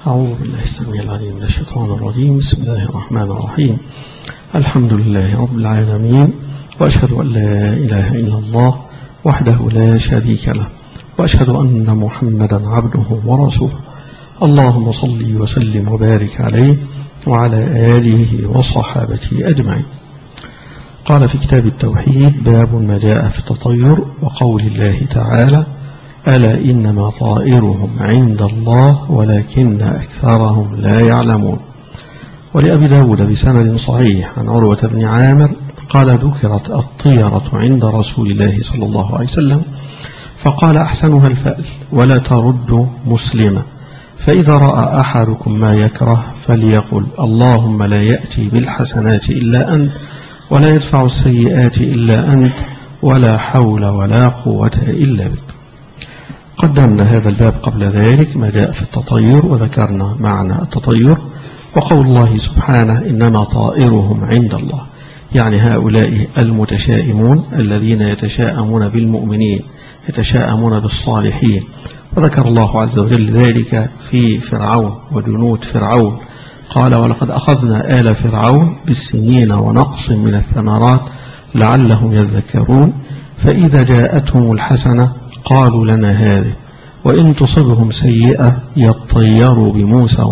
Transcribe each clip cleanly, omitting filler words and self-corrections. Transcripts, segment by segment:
أعوذ بالله السميع العليم من الشيطان الرجيم. بسم الله الرحمن الرحيم. الحمد لله رب العالمين، وأشهد أن لا إله إلا الله وحده لا شريك له، وأشهد أن محمدا عبده ورسوله. اللهم صل وسلم وبارك عليه وعلى آله وصحابته أجمعين. قال في كتاب التوحيد: باب ما جاء في التطير، وقول الله تعالى: ألا إنما طائرهم عند الله ولكن أكثرهم لا يعلمون. ولأبي داود بسند صحيح عن عروة بن عامر قال: ذكرت الطيرة عند رسول الله صلى الله عليه وسلم فقال: أحسنها الفأل ولا ترد مسلما، فإذا رأى أحدكم ما يكره فليقل: اللهم لا يأتي بالحسنات إلا أنت ولا يدفع السيئات إلا أنت ولا حول ولا قوة إلا بك. قدمنا هذا الباب قبل ذلك ما جاء في التطير، وذكرنا معنى التطير وقول الله سبحانه: إنما طائرهم عند الله، يعني هؤلاء المتشائمون الذين يتشاءمون بالمؤمنين، يتشاءمون بالصالحين. وذكر الله عز وجل ذلك في فرعون وجنود فرعون، قال: ولقد أخذنا آل فرعون بالسنين ونقص من الثمرات لعلهم يذكرون، فإذا جاءتهم الحسنة قالوا لنا هذه، وإن تصبهم سيئة يطيروا بموسى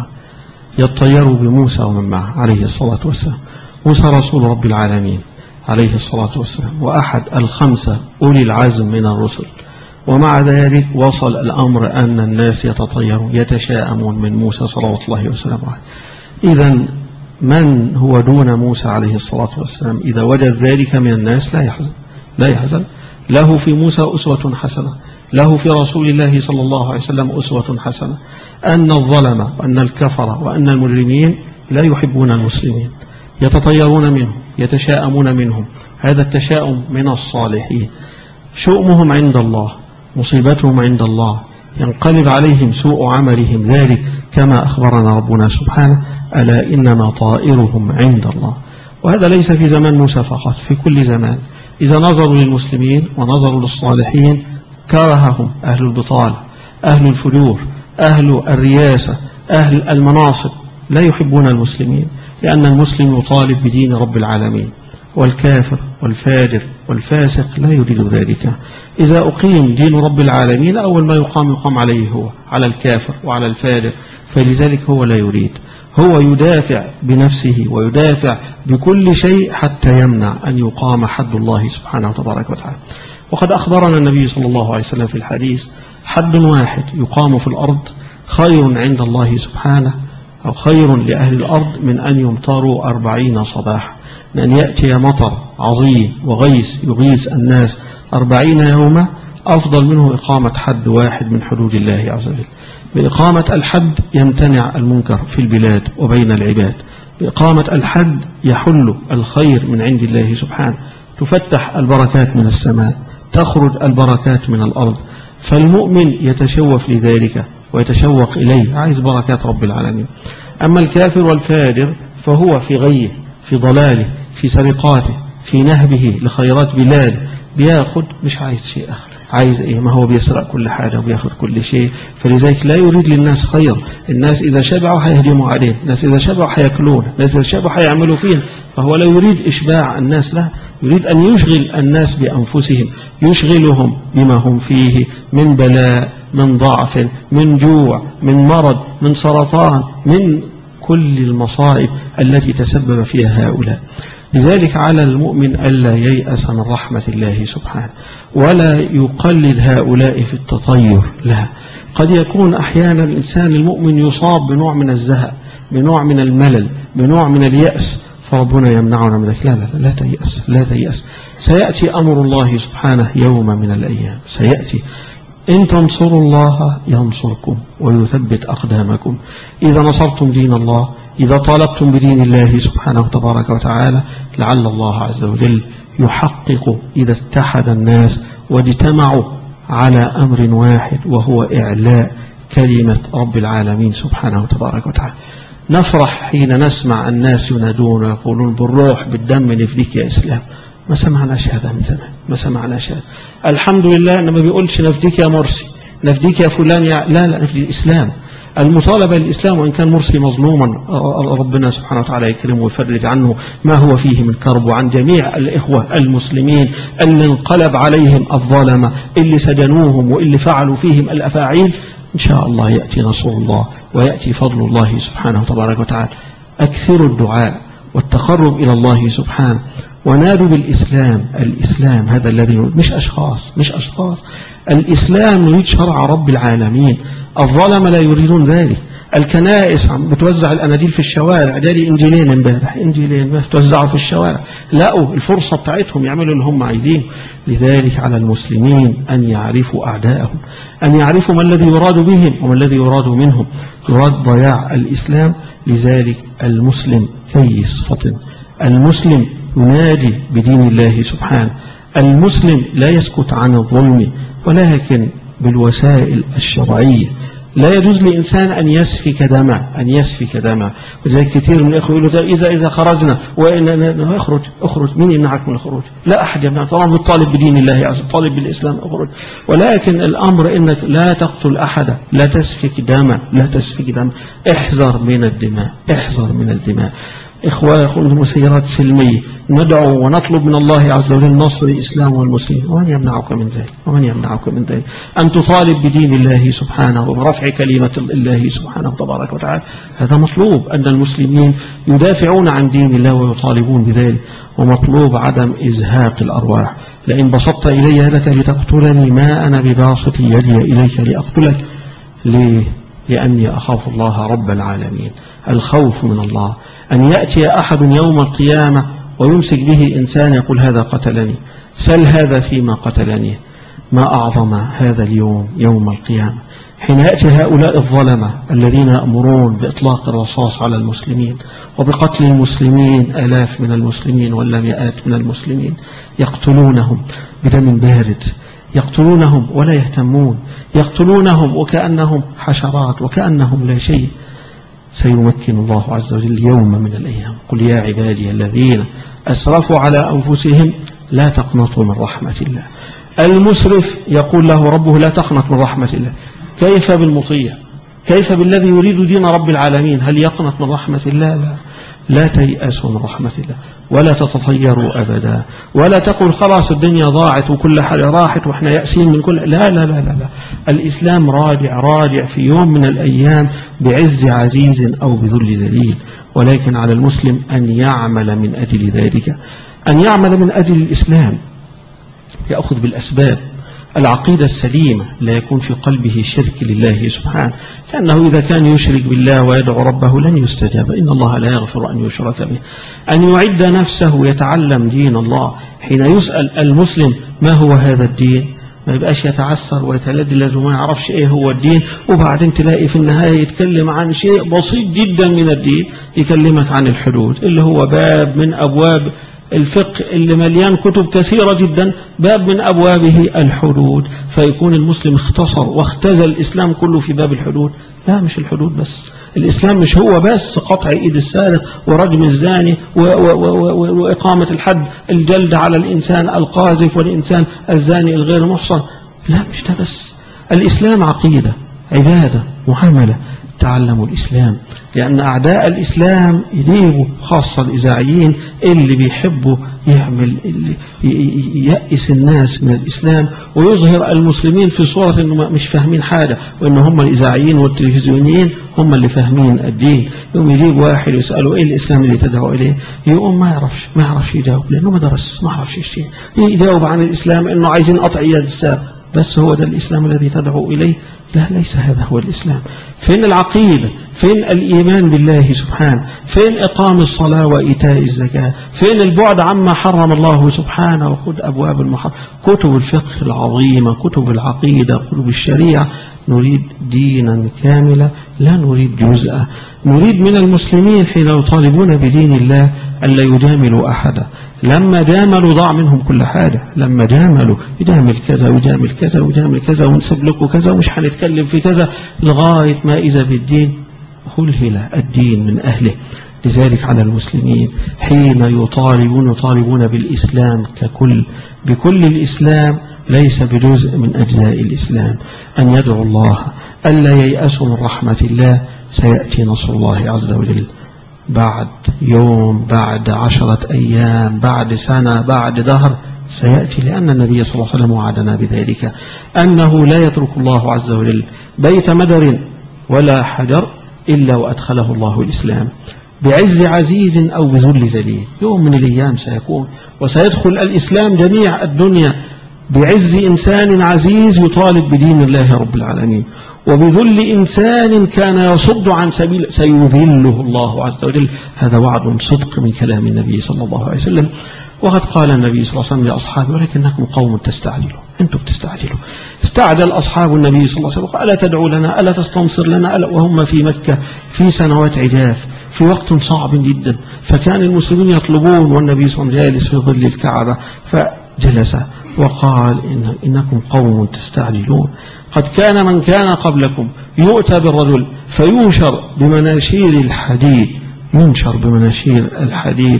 ومن معه عليه الصلاة والسلام. موسى رسول رب العالمين عليه الصلاة والسلام، وأحد الخمسة أولي العزم من الرسل، ومع ذلك وصل الأمر أن الناس يتطيرون يتشاءمون من موسى صلوات الله وسلامه عليه. إذن من هو دون موسى عليه الصلاة والسلام إذا وجد ذلك من الناس لا يحزن. له في موسى أسوة حسنة، له في رسول الله صلى الله عليه وسلم أسوة حسنة. أن الظلمة وأن الكفر وأن المجرمين لا يحبون المسلمين، يتطيرون منهم، يتشاءمون منهم. هذا التشاؤم من الصالحين، شؤمهم عند الله، مصيبتهم عند الله، ينقلب عليهم سوء عملهم، ذلك كما أخبرنا ربنا سبحانه: ألا إنما طائرهم عند الله. وهذا ليس في زمان موسى فقط، في كل زمان إذا نظروا للمسلمين ونظروا للصالحين كرههم أهل البطالة، أهل الفجور، أهل الرياسة، أهل المناصب، لا يحبون المسلمين، لأن المسلم يطالب بدين رب العالمين، والكافر والفاجر والفاسق لا يريد ذلك. إذا أقيم دين رب العالمين أول ما يقام عليه هو على الكافر وعلى الفاجر، فلذلك هو لا يريد، هو يدافع بنفسه ويدافع بكل شيء حتى يمنع أن يقام حد الله سبحانه وتبارك وتعالى. وقد أخبرنا النبي صلى الله عليه وسلم في الحديث: حد واحد يقام في الأرض خير عند الله سبحانه، أو خير لأهل الأرض من أن يمطروا 40 صباحا، من أن يأتي مطر عظيم وغيث يغيث الناس 40 يوما، أفضل منه إقامة حد واحد من حدود الله عز وجل. بإقامة الحد يمتنع المنكر في البلاد وبين العباد، بإقامة الحد يحل الخير من عند الله سبحانه، تفتح البركات من السماء، تخرج البركات من الأرض. فالمؤمن يتشوف لذلك ويتشوق إليه، عايز بركات رب العالمين. أما الكافر والفاجر فهو في غيه، في ضلاله، في سرقاته، في نهبه لخيرات بلاده، بياخد، مش عايز شيء آخر. عايز إيه؟ ما هو بيسرق كل حاجة وبياخد كل شيء، فلذلك لا يريد للناس خير. الناس إذا شبعوا هيهجموا عليه، الناس إذا شبعوا هيأكلون، الناس إذا شبعوا هيعملوا فيه. فهو لا يريد إشباع الناس، لا يريد أن يشغل الناس بأنفسهم، يشغلهم بما هم فيه من بلاء، من ضعف، من جوع، من مرض، من سرطان، من كل المصائب التي تسبب فيها هؤلاء. لذلك على المؤمن ألا ييأس من رحمة الله سبحانه، ولا يقلد هؤلاء في التطير. لا، قد يكون أحيانا الإنسان المؤمن يصاب بنوع من الزهق، بنوع من الملل، بنوع من اليأس، فربنا يمنعنا من ذلك. لا تيأس، لا تيأس. سيأتي أمر الله سبحانه يوم من الأيام، سيأتي. إن تنصروا الله ينصركم ويثبت أقدامكم. إذا نصرتم دين الله، إذا طالبتم بدين الله سبحانه وتبارك وتعالى، لعل الله عز وجل يحقق إذا اتحد الناس واجتمعوا على أمر واحد، وهو إعلاء كلمة رب العالمين سبحانه وتبارك وتعالى. نفرح حين نسمع الناس ينادون ويقولون: بالروح بالدم نفديك يا إسلام. ما سمعناش هذا من زمان، ما سمعناش هذا. الحمد لله إنما بيقولش نفديك يا مرسي، نفديك يا فلان، لا نفدي الإسلام. المطالبة الإسلام وإن كان مرسي مظلوما ربنا سبحانه وتعالى يكرمه ويفرج عنه ما هو فيه من كرب، وعن جميع الإخوة المسلمين اللي انقلب عليهم الظلمة اللي سجنوهم واللي فعلوا فيهم الأفاعيل. إن شاء الله يأتي نصر الله ويأتي فضل الله سبحانه تبارك وتعالى. أكثروا الدعاء والتقرب إلى الله سبحانه، ونادوا بالإسلام. الإسلام هذا الذي مش أشخاص. الإسلام يريد شرع رب العالمين. الظلم لا يريدون ذلك. الكنائس بتوزع الأناجيل في الشوارع، جالي إنجيلين امبارح، إنجيلين بتوزعوا في الشوارع، لقوا الفرصة بتاعتهم يعملوا اللي هم عايزين. لذلك على المسلمين أن يعرفوا أعداءهم، أن يعرفوا ما الذي يراد بهم وما الذي يراد منهم. يراد ضياع الإسلام. لذلك المسلم كيس فطن، المسلم ينادي بدين الله سبحانه، المسلم لا يسكت عن الظلم ولكن بالوسائل الشرعية. لا يجوز لإنسان أن يسفك دمه. وذلك كثير من الإخوة يقولوا إذا خرجنا اخرج، مين يمنعك من الخروج؟ لا أحد يمنعك، طالما بتطالب بدين الله عز وجل، طالب بالإسلام، اخرج. ولكن الأمر إنك لا تقتل أحدا، لا تسفك دم. احذر من الدماء. إخوة مسيرات سلمية، ندعو ونطلب من الله عز وجل نصر الإسلام والمسلمين. ومن يمنعك من ذلك أن تطالب بدين الله سبحانه وبرفع كلمة الله سبحانه تبارك وتعالى. هذا مطلوب، أن المسلمين يدافعون عن دين الله ويطالبون بذلك. ومطلوب عدم إزهاق الأرواح. لئن بسطت إلي يدك لتقتلني ما أنا بباسط يدي إليك لأقتلك. ليه؟ لأني أخاف الله رب العالمين. الخوف من الله أن يأتي أحد يوم القيامة ويمسك به إنسان يقول هذا قتلني، سل هذا فيما قتلني. ما أعظم هذا اليوم، يوم القيامة، حين يأتي هؤلاء الظلمة الذين يأمرون بإطلاق الرصاص على المسلمين وبقتل المسلمين، آلاف من المسلمين ولا مئات من المسلمين، يقتلونهم بدم بارد، يقتلونهم ولا يهتمون، يقتلونهم وكأنهم حشرات وكأنهم لا شيء. سيمكن الله عز وجل يوم من الأيام. قل يا عبادي الذين أسرفوا على أنفسهم لا تقنطوا من رحمة الله. المسرف يقول له ربه لا تقنط من رحمة الله. كيف بالمطيع؟ كيف بالذي يريد دين رب العالمين؟ هل يقنط من رحمة الله؟ لا تيأسوا من رحمة الله ولا تتطيروا أبدا، ولا تقول خلاص الدنيا ضاعت وكل حاجة راحت وإحنا يأسين من كل. لا لا لا لا, لا. الإسلام راجع في يوم من الأيام بعز عزيز أو بذل ذليل. ولكن على المسلم أن يعمل من أجل ذلك، أن يعمل من أجل الإسلام، يأخذ بالأسباب. العقيدة السليمة، لا يكون في قلبه شرك لله سبحانه، لأنه إذا كان يشرك بالله ويدعو ربه لن يستجاب. إن الله لا يغفر أن يشرك به. أن يعد نفسه يتعلم دين الله. حين يسأل المسلم ما هو هذا الدين، ما يبقاش يتعسر ويتلدلز وما يعرفش ايه هو الدين، وبعدين تلاقي في النهاية يتكلم عن شيء بسيط جدا من الدين. يكلمك عن الحدود اللي هو باب من أبواب الفقه اللي مليان كتب كثيرة جدا، باب من أبوابه الحدود. فيكون المسلم اختصر واختزل الإسلام كله في باب الحدود. لا، مش الحدود بس. الإسلام مش هو بس قطع إيد السارق ورجم الزاني وإقامة الحد، الجلد على الإنسان القاذف والإنسان الزاني الغير محصن. لا، مش ده بس. الإسلام عقيدة، عبادة، معاملة. تعلموا الإسلام، لأن أعداء الإسلام يجيبوا، خاصة الإذاعيين اللي بيحبوا يعمل يأس الناس من الإسلام ويظهر المسلمين في صورة إنه مش فاهمين حاجة، وإن هم الإذاعيين والتلفزيونيين هم اللي فاهمين الدين. يوم يجيب واحد يسأله إيه الإسلام اللي تدعو إليه، يقوم ما يعرفش يجاوب، لأنه ما درس، ما يعرفش شيء. يجاوب عن الإسلام إنه عايزين قطع يد السارق، بس هو ده الإسلام الذي تدعو إليه؟ لا، ليس هذا هو الإسلام. فين العقيدة؟ فين الإيمان بالله سبحانه؟ فين إقام الصلاة وإيتاء الزكاة؟ فين البعد عما حرم الله سبحانه؟ وخذ أبواب المحرم، كتب الفقه العظيمة، كتب العقيدة، كتب الشريعة. نريد دينا كاملا، لا نريد جزءا. نريد من المسلمين حين يطالبون بدين الله ألا يجاملوا أحدا. لما جاملوا ضاع منهم كل حاجة. لما جاملوا يجامل كذا ويجامل كذا ويجامل كذا ونسب لكم كذا ومش هنتكلم في كذا، لغاية ما إذا بالدين هلهل الدين من أهله. لذلك على المسلمين حين يطالبون بالإسلام ككل، بكل الإسلام، ليس بجزء من أجزاء الإسلام، أن يدعو الله ألا ييأسوا من رحمة الله، سيأتي نصر الله عز وجل بعد يوم، بعد 10 أيام، بعد سنة، بعد دهر سيأتي، لأن النبي صلى الله عليه وسلم وعدنا بذلك، أنه لا يترك الله عز وجل بيت مدر ولا حجر إلا وأدخله الله الإسلام بعز عزيز أو بذل ذليل. يوم من الأيام سيكون وسيدخل الإسلام جميع الدنيا بعز إنسان عزيز يطالب بدين الله رب العالمين، وبذل إنسان كان يصد عن سبيل سيذله الله عز وجل. هذا وعد صدق من كلام النبي صلى الله عليه وسلم. وقد قال النبي صلى الله عليه وسلم لأصحابه: ولكنكم قوم تستعجلون، أنتم بتستعجلوا. استعجل أصحاب النبي صلى الله عليه وسلم: ألا تدعو لنا، ألا تستنصر لنا، ألا، وهم في مكة في سنوات عجاف، في وقت صعب جدا، فكان المسلمين يطلبون والنبي صلى الله عليه وسلم جالس في ظل الكعبة، فجلس وقال: إنكم قوم تستعجلون. قد كان من كان قبلكم يؤتى بالرجل فينشر بمناشير الحديد، ينشر بمناشير الحديد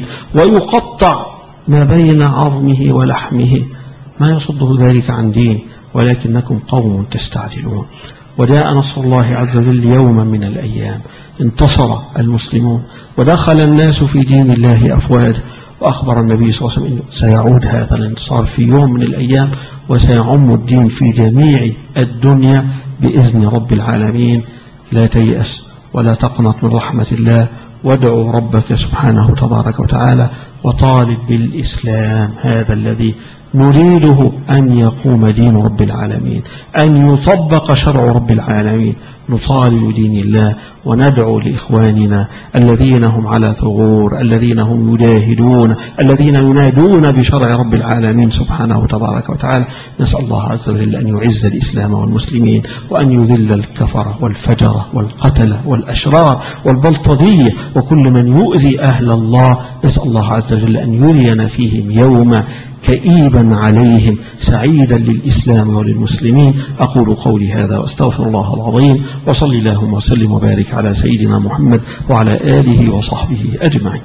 ويقطع ما بين عظمه ولحمه، ما يصده ذلك عن دين، ولكنكم قوم تستعجلون. وجاء نصر الله عز وجل يوما من الأيام، انتصر المسلمون ودخل الناس في دين الله أفواج. وأخبر النبي صلى الله عليه وسلم أنه سيعود هذا الانتصار في يوم من الأيام، وسيعم الدين في جميع الدنيا بإذن رب العالمين. لا تيأس ولا تقنط من رحمة الله، وادعوا ربك سبحانه تبارك وتعالى، وطالب بالإسلام هذا الذي نريده أن يقوم دين رب العالمين، أن يطبق شرع رب العالمين. نطالب دين الله وندعو لإخواننا الذين هم على ثغور، الذين هم يجاهدون، الذين ينادون بشرع رب العالمين سبحانه تبارك وتعالى. نسأل الله عز وجل أن يعز الإسلام والمسلمين، وأن يذل الكفرة والفجرة والقتلة والأشرار والبلطجية وكل من يؤذي أهل الله. نسأل الله عز وجل أن يرينا فيهم يوما كئيبا عليهم سعيدا للإسلام وللمسلمين. أقول قولي هذا وأستغفر الله العظيم، وصلي اللهم وسلم وبارك على سيدنا محمد وعلى آله وصحبه أجمعين.